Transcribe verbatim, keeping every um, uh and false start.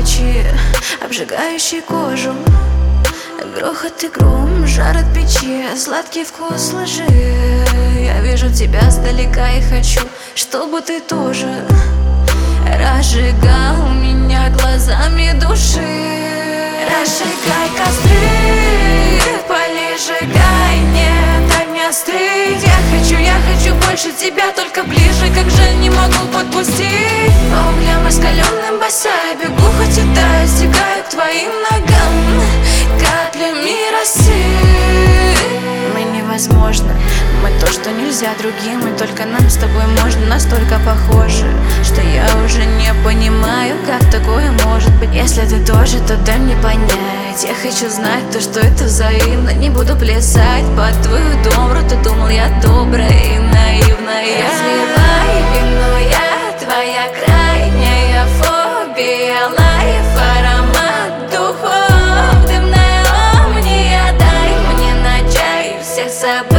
ночи, обжигающий кожу. Грохот и гром, жар от печи, сладкий вкус лжи. Я вижу тебя сдалека и хочу, чтобы ты тоже разжигал меня глазами души. Разжигай костры, пали, сжигай, нет огня стыд. Я хочу, я хочу больше тебя, только ближе, как же не могу подпустить. По углям раскаленным босая бегу, хоть и таю, стекаю к твоим ногам каплями росы. Мы невозможно, мы то, что нельзя другим, и только нам с тобой можно. Настолько похожи, что я уже не понимаю, как такое может быть. Если ты тоже, то дай мне понять. Я хочу знать то, что это взаимно. Не буду плясать под твою добру. Ты думал, я добрая и наивная. Разливай вино, я твоя крайняя фобия. Лайф, аромат духов, дымная омния. Дай мне на чай всех собак.